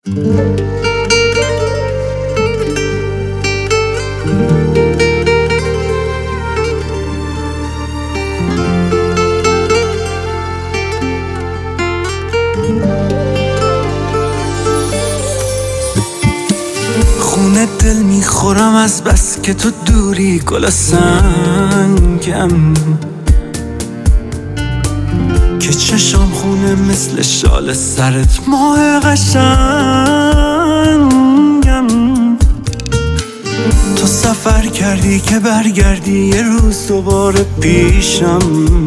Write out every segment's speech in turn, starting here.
خونه دل میخورم از بس که تو دوری، گل سنگم که چشام خونه مثل شال سرت، ماه قشنگم. تو سفر کردی که برگردی یه روز دوباره پیشم،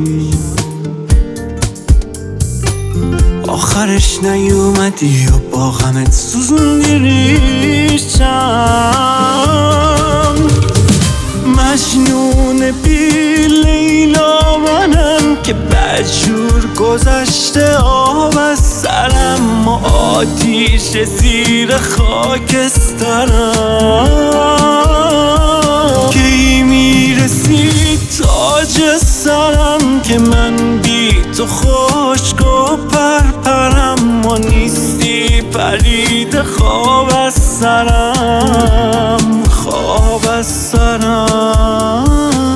آخرش نیومدی و با غمت سوزوندی ریشم. مجنون بی لیلا منم که بدجور گذشته آب از سرم و آتیش زیر خاکسترم. کی میرسی تاج سرم که من بی تو خشک و پرپرم و نیستی پرید خواب از سرم، خواب از سرم.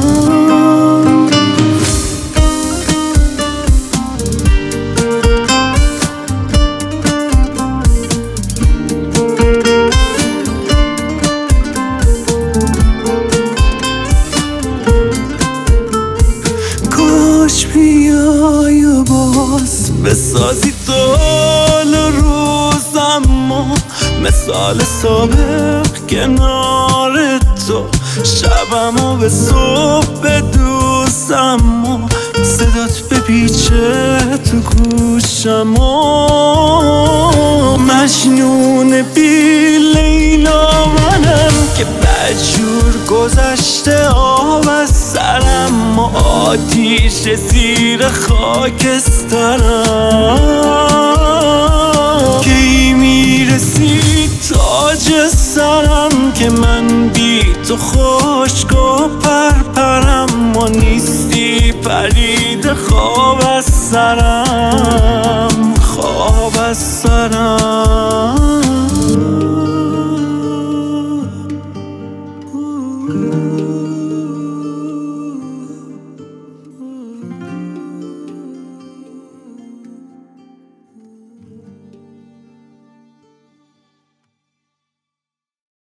کاش بیای و باز بسازی طول روزم و مثال سابق کنار تو شبم و به صبح بدوزم و صدات بپیچه تو گوشم و مجنون بی لیلا منم که بدجور گذشته آب از سرم و آتیش زیر خاکسترم. کی میرسی تاج سرم که من بی تو خشک و پرپرم و نیستی پرید خواب از سرم، خواب از سرم.